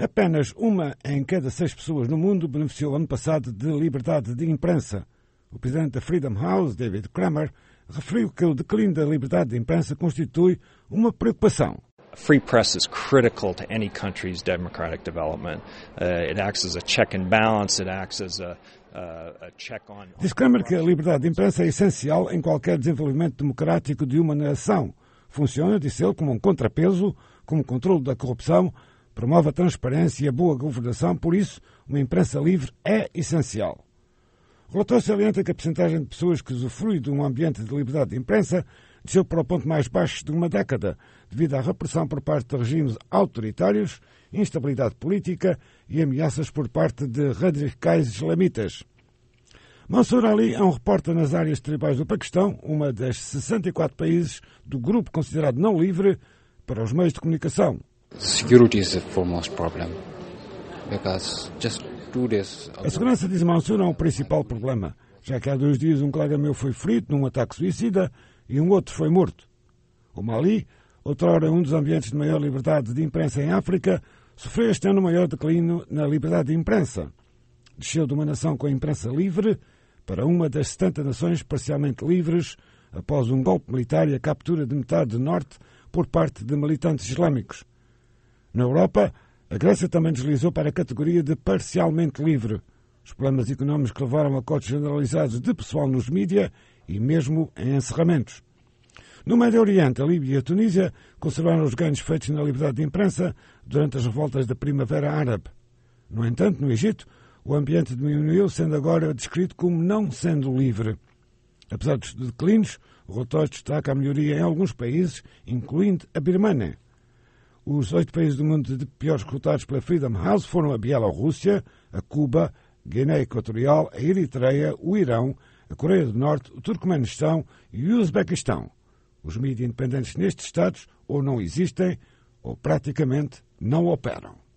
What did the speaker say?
Apenas uma em cada 6 pessoas no mundo beneficiou ano passado de liberdade de imprensa. O presidente da Freedom House, David Kramer, referiu que o declínio da liberdade de imprensa constitui uma preocupação. A free press is critical to any country's democratic development. It acts as a check and balance. It acts as a check on... Diz Kramer que a liberdade de imprensa é essencial em qualquer desenvolvimento democrático de uma nação. Funciona, disse ele, como um contrapeso, como controle da corrupção, promove a transparência e a boa governação, por isso, uma imprensa livre é essencial. O relatório salienta que a percentagem de pessoas que usufrui de um ambiente de liberdade de imprensa desceu para o ponto mais baixo de uma década, devido à repressão por parte de regimes autoritários, instabilidade política e ameaças por parte de radicais islamitas. Mansour Ali é um repórter nas áreas tribais do Paquistão, uma das 64 países do grupo considerado não livre para os meios de comunicação. Security is the foremost problem, because just 2 days ago... A segurança, diz Mansour, é o principal problema, já que há 2 dias um colega meu foi ferido num ataque suicida e um outro foi morto. O Mali, outrora um dos ambientes de maior liberdade de imprensa em África, sofreu este ano o maior declínio na liberdade de imprensa. Desceu de uma nação com a imprensa livre para uma das 70 nações parcialmente livres após um golpe militar e a captura de metade do norte por parte de militantes islâmicos. Na Europa, a Grécia também deslizou para a categoria de parcialmente livre. Os problemas económicos levaram a cortes generalizados de pessoal nos mídia e mesmo em encerramentos. No Médio Oriente, a Líbia e a Tunísia conservaram os ganhos feitos na liberdade de imprensa durante as revoltas da Primavera Árabe. No entanto, no Egito, o ambiente diminuiu, sendo agora descrito como não sendo livre. Apesar dos declínios, o relatório destaca a melhoria em alguns países, incluindo a Birmânia. Os 8 países do mundo de piores resultados pela Freedom House foram a Bielorrússia, a Cuba, Guiné Equatorial, a Eritreia, o Irão, a Coreia do Norte, o Turcomenistão e o Uzbequistão. Os mídias independentes nestes estados ou não existem ou praticamente não operam.